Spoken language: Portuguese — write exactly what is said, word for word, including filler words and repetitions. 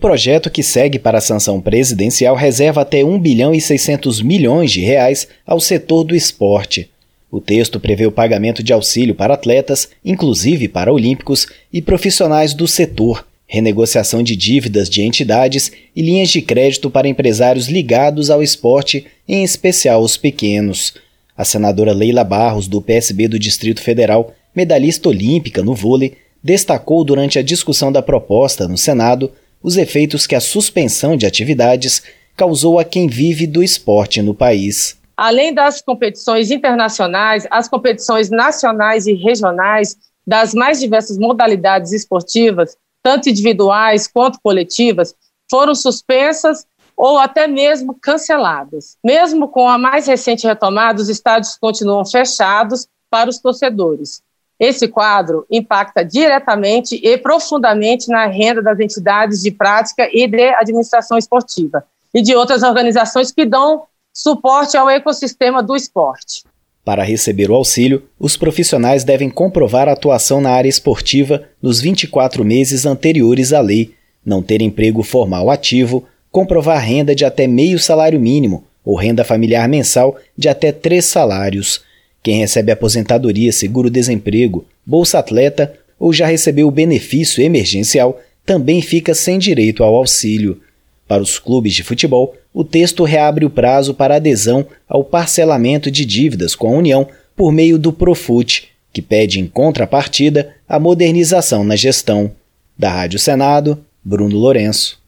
projeto, que segue para a sanção presidencial, reserva até um bilhão e seiscentos milhões de reais ao setor do esporte. O texto prevê o pagamento de auxílio para atletas, inclusive para olímpicos e profissionais do setor, renegociação de dívidas de entidades e linhas de crédito para empresários ligados ao esporte, em especial os pequenos. A senadora Leila Barros, do P S B do Distrito Federal, medalhista olímpica no vôlei, destacou durante a discussão da proposta no Senado os efeitos que a suspensão de atividades causou a quem vive do esporte no país. Além das competições internacionais, as competições nacionais e regionais das mais diversas modalidades esportivas, tanto individuais quanto coletivas, foram suspensas ou até mesmo canceladas. Mesmo com a mais recente retomada, os estádios continuam fechados para os torcedores. Esse quadro impacta diretamente e profundamente na renda das entidades de prática e de administração esportiva e de outras organizações que dão suporte ao ecossistema do esporte. Para receber o auxílio, os profissionais devem comprovar a atuação na área esportiva nos vinte e quatro meses anteriores à lei, não ter emprego formal ativo, comprovar renda de até meio salário mínimo ou renda familiar mensal de até três salários. Quem recebe aposentadoria, seguro-desemprego, bolsa-atleta ou já recebeu o benefício emergencial também fica sem direito ao auxílio. Para os clubes de futebol, o texto reabre o prazo para adesão ao parcelamento de dívidas com a União por meio do Profut, que pede em contrapartida a modernização na gestão. Da Rádio Senado, Bruno Lourenço.